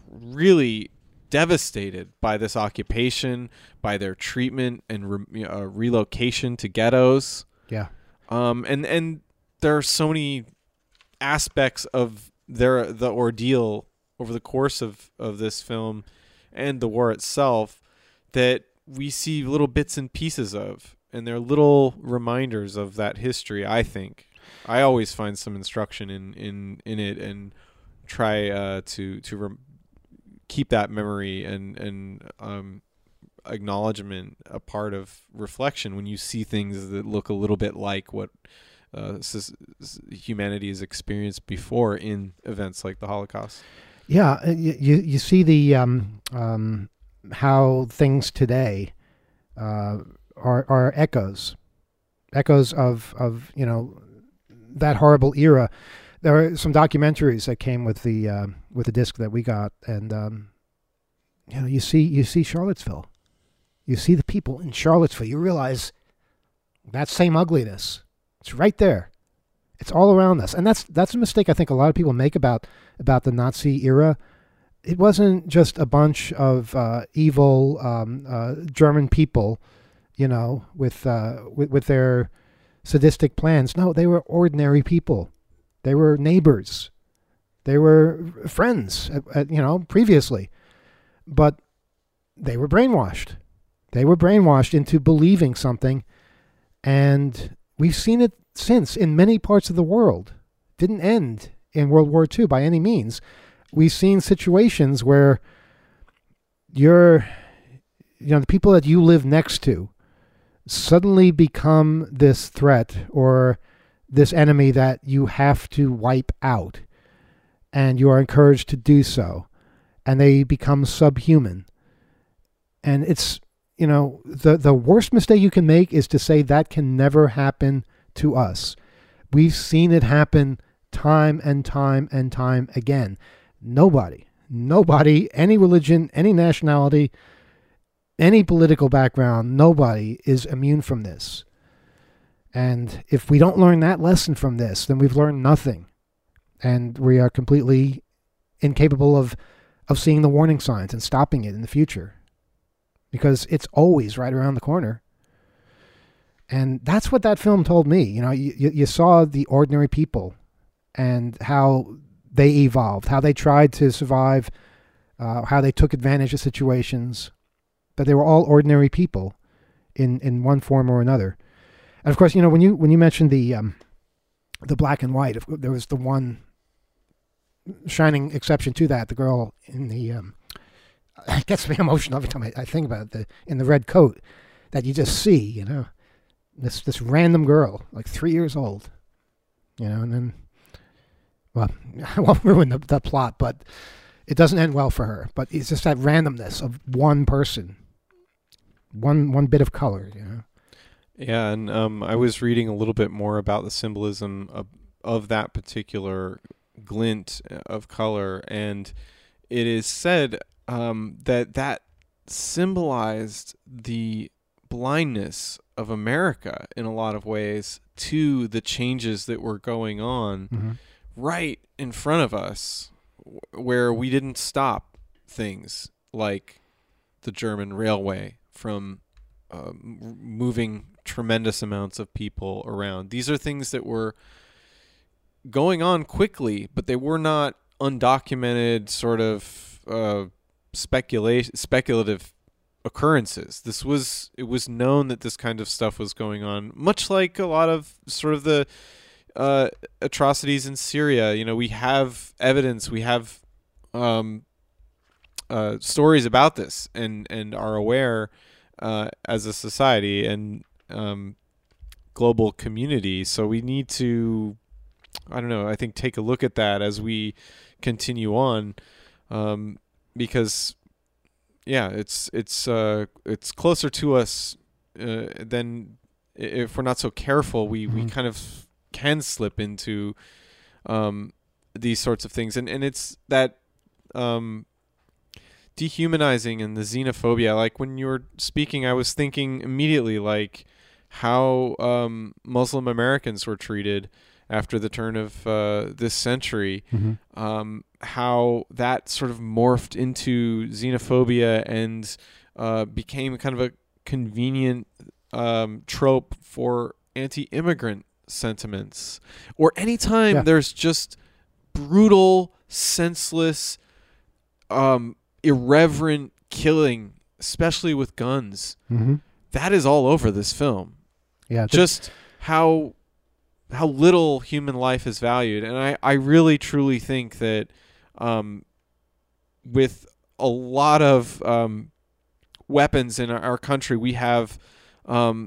really devastated by this occupation, by their treatment and re- uh, relocation to ghettos. Yeah. Um, and, and there are so many aspects of their the ordeal over the course of, of this film and the war itself that we see little bits and pieces of, and they're little reminders of that history. I think I always find some instruction in, in, in it, and try uh, to to rem- keep that memory and and um, acknowledgement a part of reflection when you see things that look a little bit like what uh, humanity has experienced before in events like the Holocaust. Yeah, you you, you see the um, um, how things today uh, are are echoes, echoes of of you know that horrible era. There are some documentaries that came with the uh, with the disc that we got, and um, you know you see you see Charlottesville, you see the people in Charlottesville. You realize that same ugliness. It's right there. It's all around us, and that's that's a mistake I think a lot of people make about about the Nazi era. It wasn't just a bunch of uh, evil um, uh, German people, you know, with, uh, with with their sadistic plans. No, they were ordinary people. They were neighbors. They were friends, at, at, you know, previously, but they were brainwashed. They were brainwashed into believing something, and we've seen it since in many parts of the world. Didn't end in World War Two by any means. We've seen situations where you're, you know, the people that you live next to suddenly become this threat or this enemy that you have to wipe out, and you are encouraged to do so, and they become subhuman. And it's, you know, the, the worst mistake you can make is to say that can never happen to us. We've seen it happen time and time and time again. Nobody, Nobody, any religion, any nationality, any political background, nobody is immune from this. And if we don't learn that lesson from this, then we've learned nothing. And we are completely incapable of, of seeing the warning signs and stopping it in the future. Because it's always right around the corner. And that's what that film told me. You know, you, you saw the ordinary people and how they evolved, how they tried to survive, uh, how they took advantage of situations. But they were all ordinary people in, in one form or another. And of course, you know, when you when you mentioned the um, the black and white, there was the one shining exception to that, the girl in the, um, it gets me emotional every time I, I think about it, the, in the red coat that you just see, you know, this this random girl, like three years old, you know, and then, well, I won't ruin the, the plot, but it doesn't end well for her. But it's just that randomness of one person. One one bit of color, you know. Yeah, and um, I was reading a little bit more about the symbolism of, of that particular glint of color, and it is said um, that that symbolized the blindness of America in a lot of ways to the changes that were going on mm-hmm. right in front of us, where we didn't stop things like the German railway from uh, moving tremendous amounts of people around. These are things that were going on quickly, but they were not undocumented sort of uh, speculation, speculative occurrences. This was, it was known that this kind of stuff was going on, much like a lot of sort of the uh, atrocities in Syria. You know, we have evidence, we have um, uh, stories about this, and, and are aware Uh, as a society and um, global community. So we need to, I don't know, I think take a look at that as we continue on, um, because, yeah, it's it's uh, it's closer to us uh, than if we're not so careful. We mm-hmm. we kind of can slip into um, these sorts of things, and and it's that. Um, dehumanizing and the xenophobia. Like when you were speaking, I was thinking immediately like how um, Muslim Americans were treated after the turn of uh, this century, mm-hmm. um, how that sort of morphed into xenophobia and uh, became kind of a convenient um, trope for anti-immigrant sentiments. Or anytime yeah. there's just brutal, senseless, um, irreverent killing, especially with guns, mm-hmm. that is all over this film. Yeah, just how how little human life is valued, and I, I really truly think that um, with a lot of um, weapons in our, our country, we have um,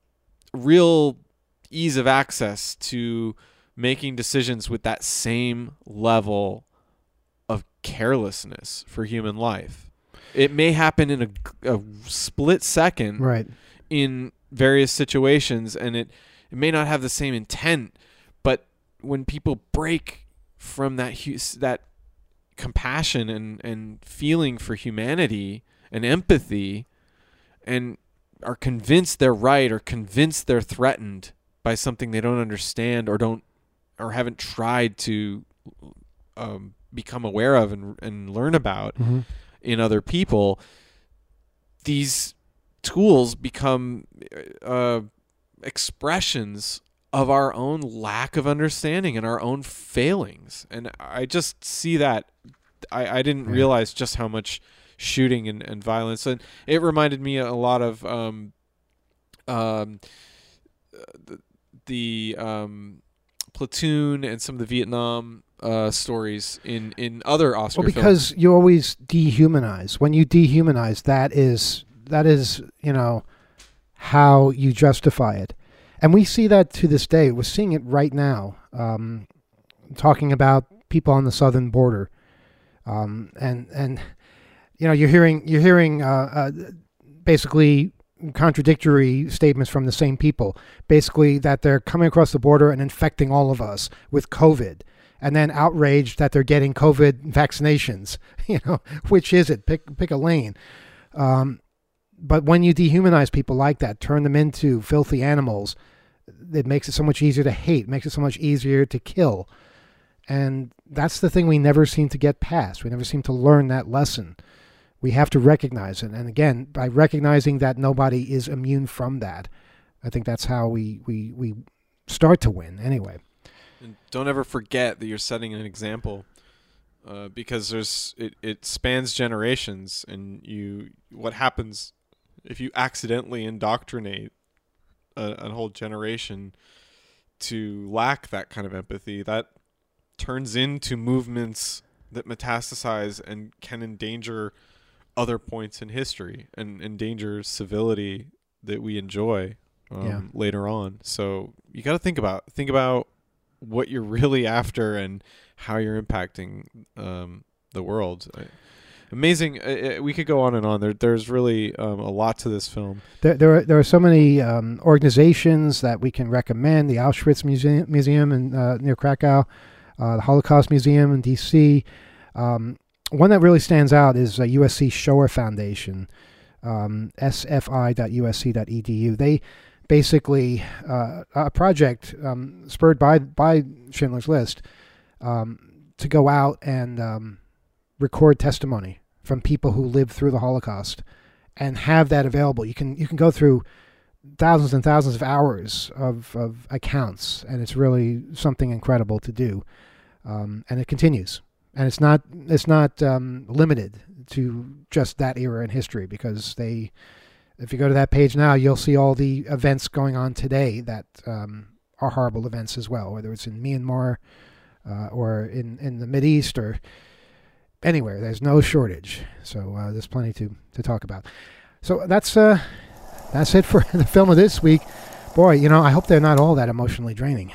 real ease of access to making decisions with that same level of carelessness for human life. It may happen in a, a split second, right, in various situations, and it, it may not have the same intent, but when people break from that that compassion and, and feeling for humanity and empathy, and are convinced they're right or convinced they're threatened by something they don't understand or don't or haven't tried to um, become aware of and, and learn about mm-hmm. in other people, these tools become uh, expressions of our own lack of understanding and our own failings. And I just see that. I, I didn't yeah. realize just how much shooting and, and violence. And it reminded me a lot of um, um, the, the um, Platoon and some of the Vietnam Uh, stories in, in other Oscar films. Well, because films. you always dehumanize. When you dehumanize, that is, that is, you know, how you justify it. And we see that to this day. We're seeing it right now, um, talking about people on the southern border. Um, and, and, you know, you're hearing, you're hearing uh, uh, basically contradictory statements from the same people. Basically that they're coming across the border and infecting all of us with COVID. and then outraged that they're getting COVID vaccinations. You know, which is it? Pick pick a lane. Um, but when you dehumanize people like that, turn them into filthy animals, it makes it so much easier to hate, makes it so much easier to kill. And that's the thing we never seem to get past. We never seem to learn that lesson. We have to recognize it. And again, by recognizing that nobody is immune from that, I think that's how we, we, we start to win anyway. And don't ever forget that you're setting an example, uh, because there's it, it spans generations, and you what happens if you accidentally indoctrinate a, a whole generation to lack that kind of empathy, that turns into movements that metastasize and can endanger other points in history and endanger civility that we enjoy um, yeah. later on. So you got to think about think about what you're really after and how you're impacting um, the world. I, amazing. Uh, we could go on and on. There, there's really um, a lot to this film. There, there are there are so many um, organizations that we can recommend. The Auschwitz Museum, Museum in uh, near Krakow, uh, the Holocaust Museum in D C. Um, one that really stands out is uh, U S C Shoah Foundation, um, S F I dot U S C dot E D U. They basically uh, a project um, spurred by by Schindler's List um, to go out and um, record testimony from people who lived through the Holocaust and have that available. You can you can go through thousands and thousands of hours of, of accounts, and it's really something incredible to do. Um, and it continues, and it's not it's not um, limited to just that era in history, because they. If you go to that page now, you'll see all the events going on today that um, are horrible events as well, whether it's in Myanmar uh, or in, in the Mideast or anywhere. There's no shortage. So uh, there's plenty to, to talk about. So that's uh, that's it for the film of this week. Boy, you know, I hope they're not all that emotionally draining.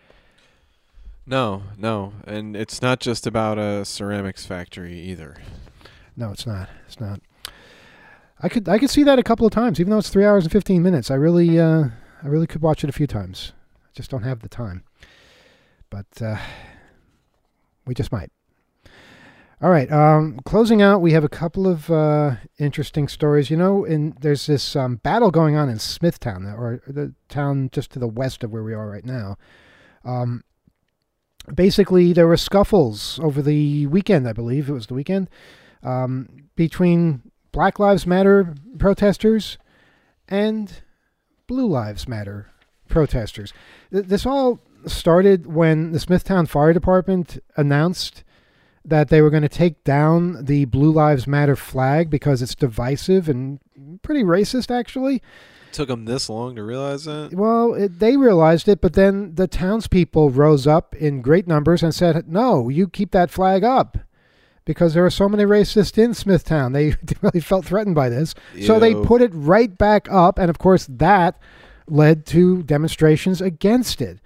No, no. And it's not just about a ceramics factory either. No, it's not. It's not. I could I could see that a couple of times, even though it's three hours and fifteen minutes. I really uh, I really could watch it a few times. I just don't have the time. But uh, we just might. All right. Um, closing out, we have a couple of uh, interesting stories. You know, in there's this um, battle going on in Smithtown, or the town just to the west of where we are right now. Um, basically, there were scuffles over the weekend. I believe it was the weekend um, between Black Lives Matter protesters and Blue Lives Matter protesters. This all started when the Smithtown Fire Department announced that they were going to take down the Blue Lives Matter flag because it's divisive and pretty racist, actually. It took them this long to realize that? Well, it, they realized it, but then the townspeople rose up in great numbers and said, no, you keep that flag up. Because there are so many racists in Smithtown. They really felt threatened by this. Ew. So they put it right back up. And, of course, that led to demonstrations against it.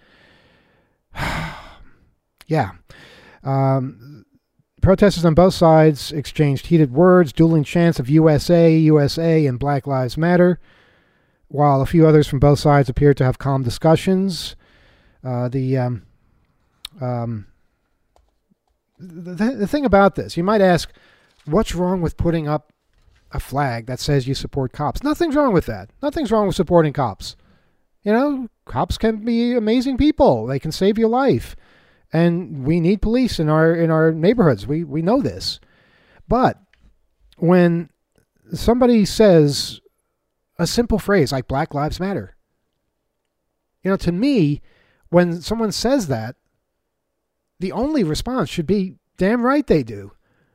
yeah. Um, protesters on both sides exchanged heated words, dueling chants of U S A, U S A, and Black Lives Matter, while a few others from both sides appeared to have calm discussions. Uh, the... Um, um, The, the thing about this, you might ask, what's wrong with putting up a flag that says you support cops? Nothing's wrong with that. Nothing's wrong with supporting cops. You know, cops can be amazing people. They can save your life. And we need police in our in our neighborhoods. We we know this. But when somebody says a simple phrase like Black Lives Matter, you know, to me, when someone says that, the only response should be, damn right they do.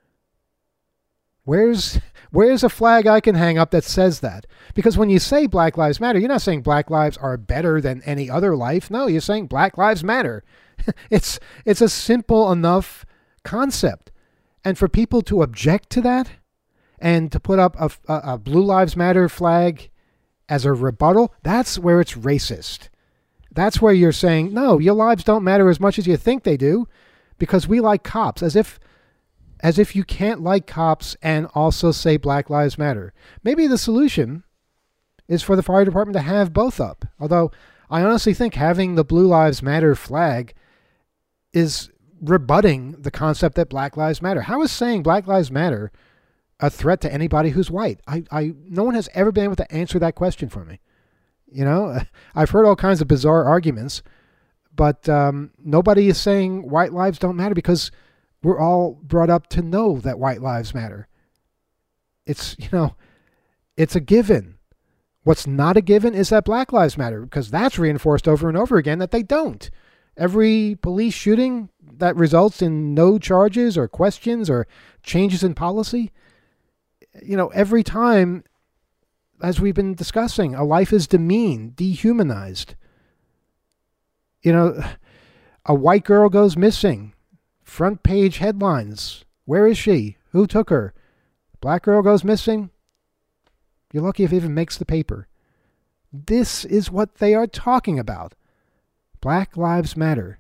Where's where's a flag I can hang up that says that? Because when you say Black Lives Matter, you're not saying Black lives are better than any other life. No, you're saying Black Lives Matter. it's it's a simple enough concept. And for people to object to that and to put up a, a, a Blue Lives Matter flag as a rebuttal, that's where it's racist. That's where you're saying, no, your lives don't matter as much as you think they do because we like cops, as if as if you can't like cops and also say Black Lives Matter. Maybe the solution is for the fire department to have both up. Although I honestly think having the Blue Lives Matter flag is rebutting the concept that Black Lives Matter. How is saying Black Lives Matter a threat to anybody who's white? I, I, no one has ever been able to answer that question for me. You know, I've heard all kinds of bizarre arguments, but um, nobody is saying white lives don't matter because we're all brought up to know that white lives matter. It's, you know, it's a given. What's not a given is that Black Lives Matter, because that's reinforced over and over again that they don't. Every police shooting that results in no charges or questions or changes in policy, you know, every time, as we've been discussing, a life is demeaned, dehumanized. You know, a white girl goes missing. Front page headlines. Where is she? Who took her? Black girl goes missing. You're lucky if it even makes the paper. This is what they are talking about. Black Lives Matter.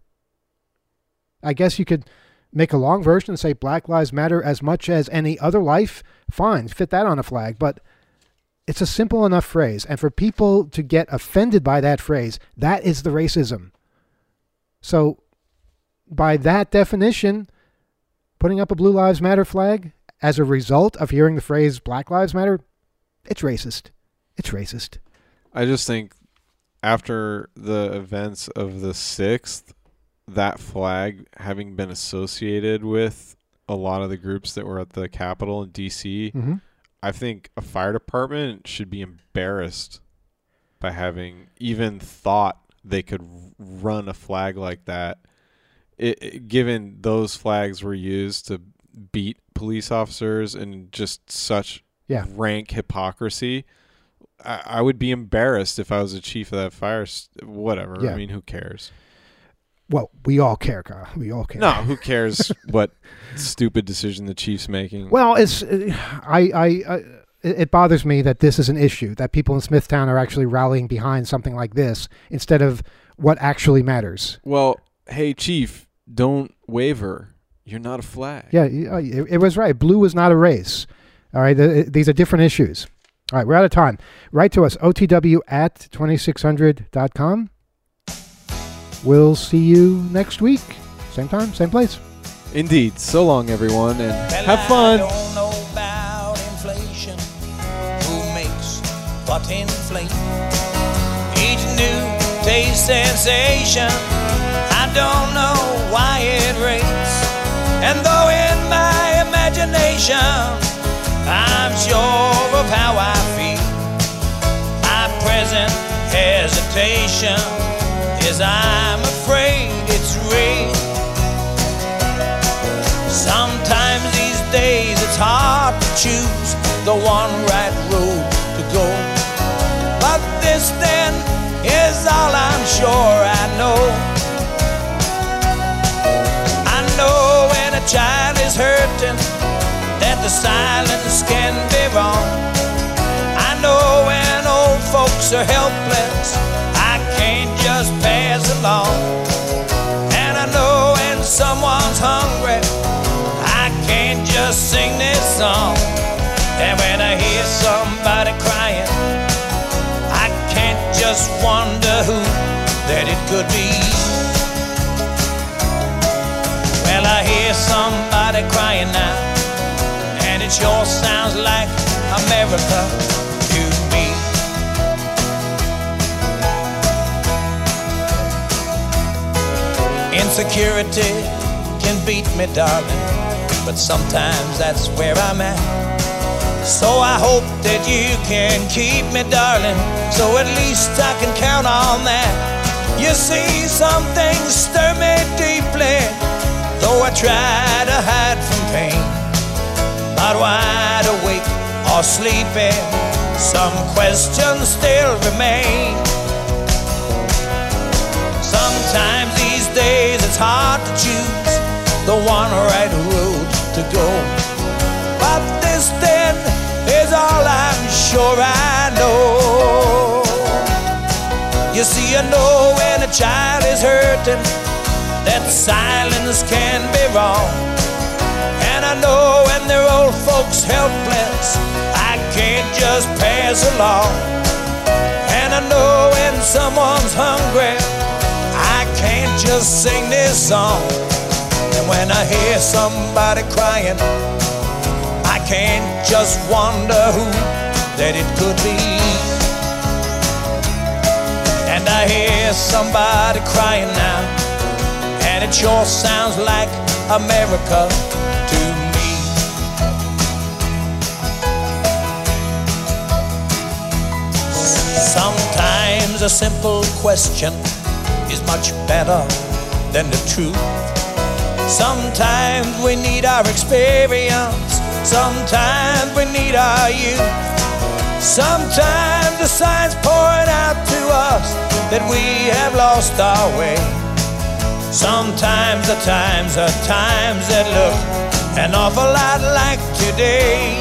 I guess you could make a long version and say Black Lives Matter as much as any other life. Fine, fit that on a flag. But it's a simple enough phrase. And for people to get offended by that phrase, that is the racism. So by that definition, putting up a Blue Lives Matter flag as a result of hearing the phrase Black Lives Matter, it's racist. It's racist. I just think after the events of the sixth, that flag having been associated with a lot of the groups that were at the Capitol in D C, mm-hmm. I think a fire department should be embarrassed by having even thought they could run a flag like that. It, it, given those flags were used to beat police officers and just such yeah. rank hypocrisy, I, I would be embarrassed if I was the chief of that fire. St- whatever. Yeah. I mean, who cares? Well, we all care, Kyle. We all care. No, who cares what stupid decision the chief's making? Well, it's I, I, I it bothers me that this is an issue, that people in Smithtown are actually rallying behind something like this instead of what actually matters. Well, hey, Chief, don't waver. You're not a flag. Yeah, it, it was right. Blue was not a race. All right, the, these are different issues. All right, we're out of time. Write to us, O T W at twenty-six hundred dot com. We'll see you next week. Same time, same place. Indeed. So long, everyone, and well, have fun. I don't know about inflation. Who makes what inflate? Each new taste sensation, I don't know why it rates. And though in my imagination I'm sure of how I feel, my present hesitation is I'm afraid it's real. Sometimes these days it's hard to choose the one right road to go. But this then is all I'm sure I know. I know when a child is hurting that the silence can be wrong. I know when old folks are helpless, I can't just pass along. And I know when someone's hungry, I can't just sing this song. And when I hear somebody crying, I can't just wonder who that it could be. Well, I hear somebody crying now, and it sure sounds like America to me. Insecurity can beat me, darling, but sometimes that's where I'm at. So I hope that you can keep me, darling, so at least I can count on that. You see, some things stir me deeply, though I try to hide from pain. Not wide awake or sleepy, some questions still remain. Sometimes these days it's hard to choose the one right road to go. But this then is all I'm sure I know. You see, I know when a child is hurting, that silence can be wrong. And I know when their old folks helpless, I can't just pass along. And I know when someone's hungry, I can't just sing this song. And when I hear somebody crying, I can't just wonder who that it could be. And I hear somebody crying now, and it sure sounds like America to me. Sometimes a simple question is much better than the truth. Sometimes we need our experience, sometimes we need our youth. Sometimes the signs point out to us that we have lost our way. Sometimes the times are times that look an awful lot like today.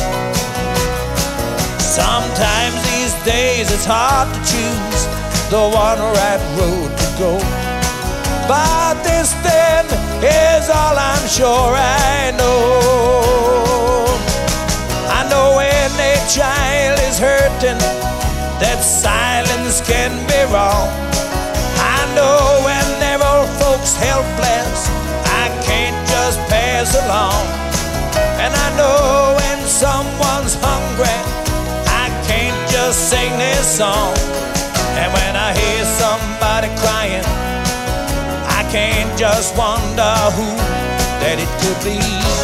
Sometimes these days it's hard to choose the one right road to go. But this then is all I'm sure I know. I know when a child is hurting, that silence can be wrong. I know when there are folks helpless, I can't just pass along. And I know when someone's hungry, I can't just sing this song. And when I hear somebody crying, I can't just wonder who that it could be.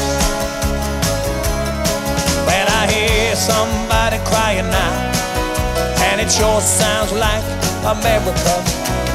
When I hear somebody crying now, and it sure sounds like America